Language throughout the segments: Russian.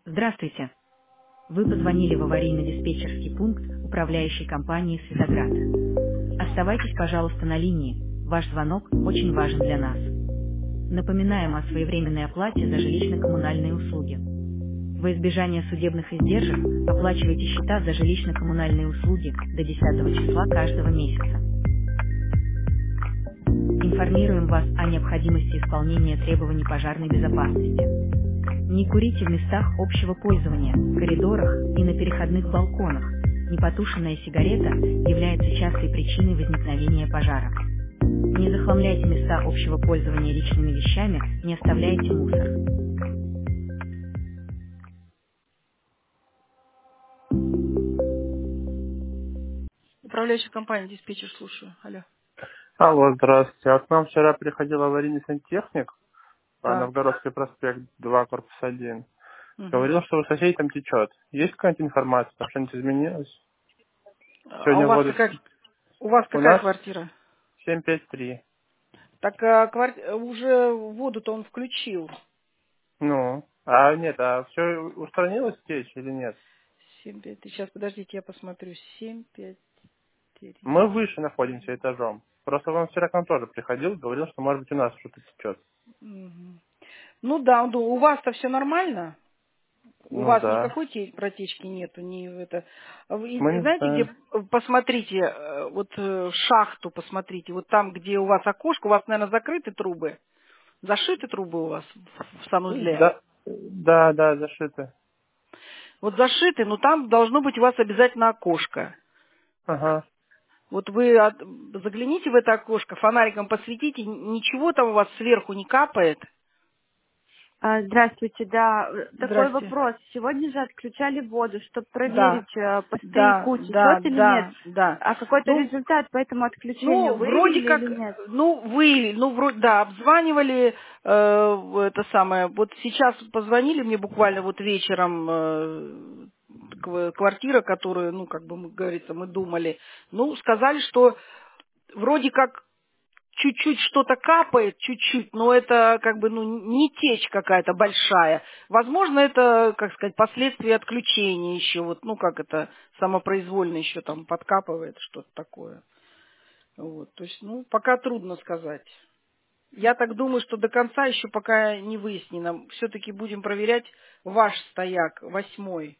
Здравствуйте. Вы позвонили в аварийно-диспетчерский пункт управляющей компании «Светоград». Оставайтесь, пожалуйста, на линии. Ваш звонок очень важен для нас. Напоминаем о своевременной оплате за жилищно-коммунальные услуги. Во избежание судебных издержек оплачивайте счета за жилищно-коммунальные услуги до 10 числа каждого месяца. Информируем вас о необходимости исполнения требований пожарной безопасности. Не курите в местах общего пользования, коридорах и на переходных балконах. Непотушенная сигарета является частой причиной возникновения пожара. Не захламляйте места общего пользования личными вещами, не оставляйте мусор. Управляющая компания «Диспетчер», слушаю. Алло. Алло, здравствуйте. А к нам вчера приходил аварийный сантехник по Так. Новгородский проспект 2, корпус 1. Мгм. Говорил, что у соседей там течет. Есть какая-нибудь информация, там что-нибудь изменилось? А Сегодня воду... у вас У какая нас квартира? 753. Так уже воду-то он включил. Ну, а нет, а все устранилось течь или нет? 7-5. Сейчас, подождите, я посмотрю. 7-5. Мы выше находимся этажом. Просто он вчера к нам тоже приходил, говорил, что может быть у нас что-то течет. Мгм. Ну да, ну, у вас-то все нормально? У Ну вас да. никакой протечки нету, ни это. Мы не Знаете, где знаем. посмотрите, шахту посмотрите, вот там, где у вас окошко, у вас, наверное, закрыты трубы, зашиты трубы у вас в санузле. Да, да, зашито. Вот зашиты, но там должно быть у вас обязательно окошко. Ага. Вот вы загляните в это окошко, фонариком посветите, ничего там у вас сверху не капает. Здравствуйте, да, такой Здрасте. вопрос. Сегодня же отключали воду, чтобы Да, проверить, по да, стояку да, течет или нет. да, да. А какой-то Ну, результат по этому отключению ну, вроде выявили как, или нет? вроде, да, обзванивали, это самое, вот сейчас позвонили мне буквально вот вечером, квартира, которую, ну, как бы, говорится, мы думали, ну, сказали, что вроде как чуть-чуть что-то капает, чуть-чуть, но это как бы, ну, не течь какая-то большая. Возможно, это, как сказать, последствия отключения еще, вот, ну, как это, самопроизвольно еще там подкапывает, что-то такое. Вот, то есть, ну, пока трудно сказать. Я так думаю, что до конца еще пока не выяснено. Все-таки будем проверять ваш стояк, 8-й.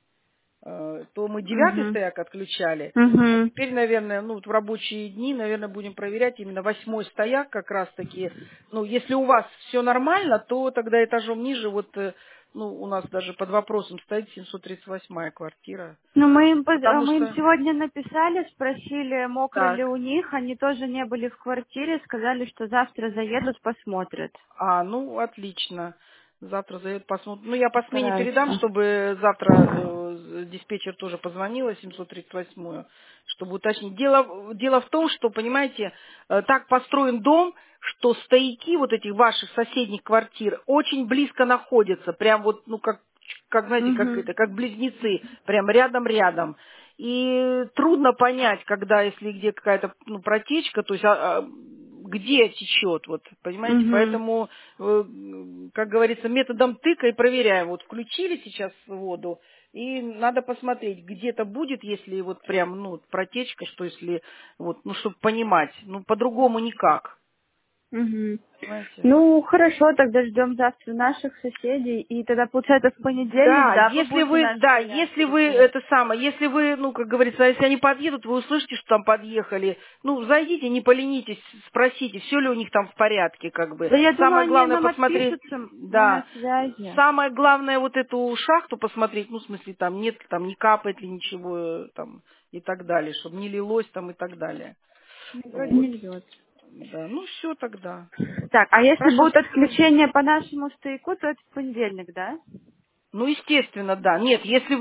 То мы 9-й Угу. стояк отключали, а Угу. теперь, наверное, ну, вот в рабочие дни, наверное, будем проверять именно 8-й стояк как раз-таки. Ну, если у вас все нормально, то тогда этажом ниже, вот, ну, у нас даже под вопросом стоит 738-я квартира. Ну, Потому мы им что, сегодня написали, спросили, мокро ли так, у них. Они тоже не были в квартире, сказали, что завтра заедут, посмотрят. ну, отлично. Завтра заедут, посмотрим. Ну, я по смене передам, Постараются. чтобы завтра диспетчер тоже позвонила, 738-ю, чтобы уточнить. Дело в том, что, понимаете, так построен дом, что стояки вот этих ваших соседних квартир очень близко находятся. Прям вот, ну, как знаете, как Угу. это, как близнецы, прям рядом-рядом. И трудно понять, когда, если где какая-то, ну, протечка, то есть где течет, вот, понимаете, Угу. поэтому, как говорится, методом тыка и проверяем. Вот включили сейчас воду, и надо посмотреть, где-то будет, если вот прям, ну, протечка, что если, вот, ну, чтобы понимать, ну, по-другому никак, Угу. понимаете. Ну, хорошо, тогда ждем завтра наших соседей. И тогда, получается, в понедельник, Да, да, вы будете наш стояк если вы перекрыть? это самое, если вы, ну, как говорится, если они подъедут, вы услышите, что там подъехали, ну, зайдите, не поленитесь, спросите, все ли у них там в порядке, как бы. Да я думаю, Самое они главное нам посмотреть, отпишутся, мы на да, связи. самое главное вот эту шахту посмотреть, ну, в смысле, там нет, там не капает ли ничего, там, и так далее, чтобы не лилось там и так далее. Ну, вроде Вот. не льет. Да, ну, все тогда. Так, а если Хорошо. будут отключения по нашему стояку, то это в понедельник, да? Ну, естественно, да. Нет,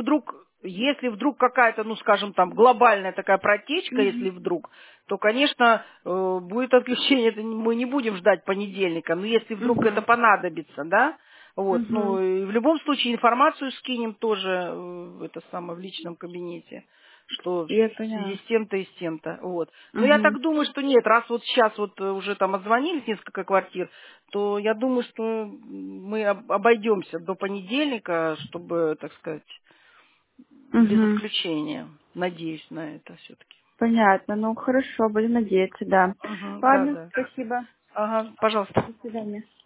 если вдруг какая-то, ну, скажем, там, глобальная такая протечка, если Угу. вдруг, то, конечно, будет отключение, это мы не будем ждать понедельника, но если вдруг это Угу. понадобится, да, вот, ну, Угу. и в любом случае информацию скинем тоже, это самое, в личном кабинете. что в Я связи поняла. с тем-то и с тем-то. Вот. Но я так думаю, что нет, раз вот сейчас вот уже там отзвонились несколько квартир, то я думаю, что мы обойдемся до понедельника, чтобы, так сказать, без Угу. исключения. Надеюсь на это все-таки. Понятно. Ну, хорошо, будем надеяться, да. Да, Ладно, да. спасибо. Ага, пожалуйста. До свидания.